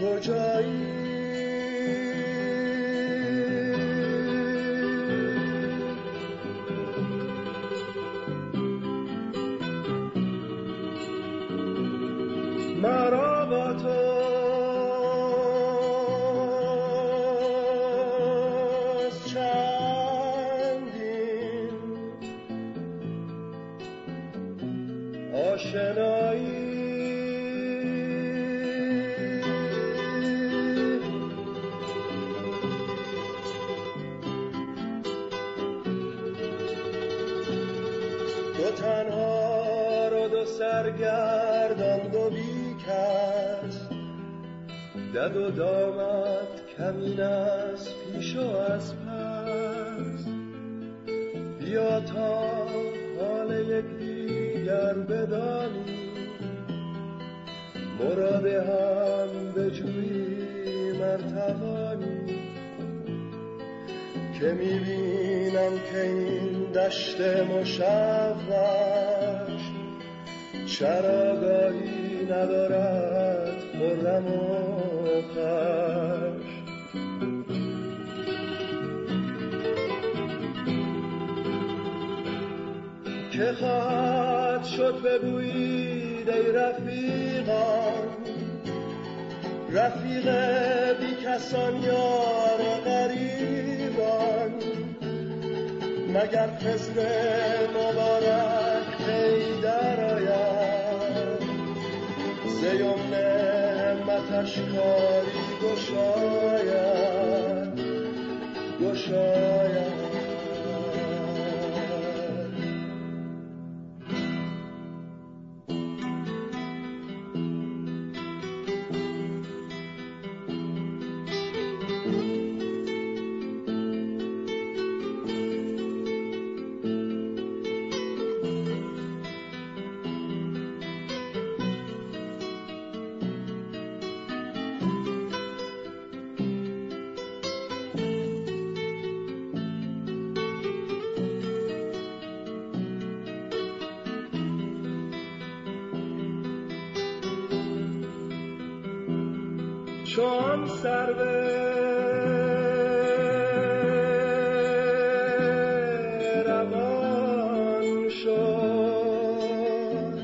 کجایی؟ مرا با توست چندین آشنایی، دو تنها رو دو سرگردان دو بیکس، دد و دامت کمین از پیش و از پس، بیا تا حال یک دیگر بدانی، مراد هم بجویی مرتوانی، که میبینم که این دشت مشوش چراگاهی ندارد خرم و خوش. که خواهد شد بگویید ای رفیقان، رفیق بی کسان یار غریبان، مگر خضر مبارک پی در آید، ز یمن همتش کاری گشاید گشاید. چون سرو روان شد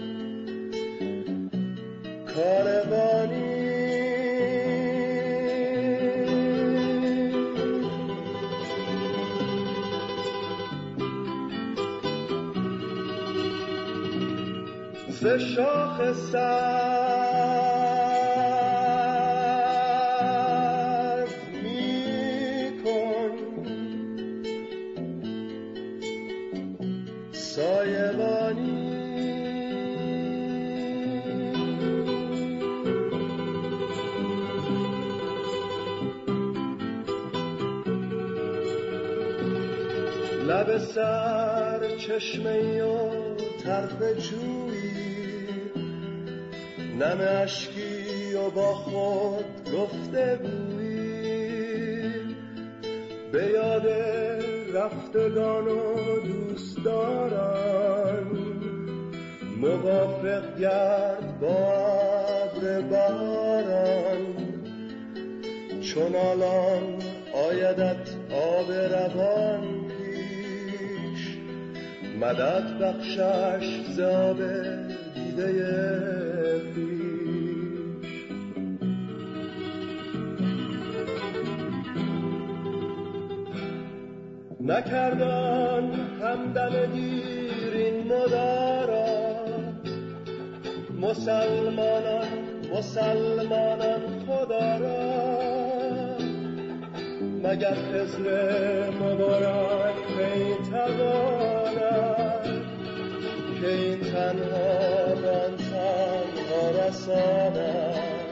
کاروانی، ز شاخ سایبانی، لب سر چشمه‌ای و طرف جویی، نم اشکی و با خود گفته گویی، به یاد رفتگان و دوستداران، موافق گرد با ابر باران، چون الان آیدت آب روان پیش، مدد بخشش ز آب دیده خویش. نکردان همدم دیر این مدارا، مسلمانان خدا را، مگر خضر مبارک می تواند، که این تنها ران تنها رساند.